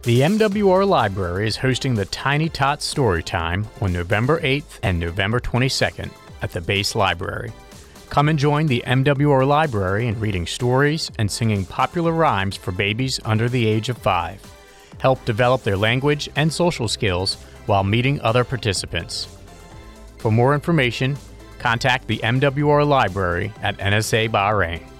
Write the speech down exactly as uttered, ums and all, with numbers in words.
The M W R Library is hosting the Tiny Tots Storytime on November eighth and November twenty-second at the Base Library. Come and join the M W R Library in reading stories and singing popular rhymes for babies under the age of five. Help develop their language and social skills while meeting other participants. For more information, contact the M W R Library at N S A Bahrain.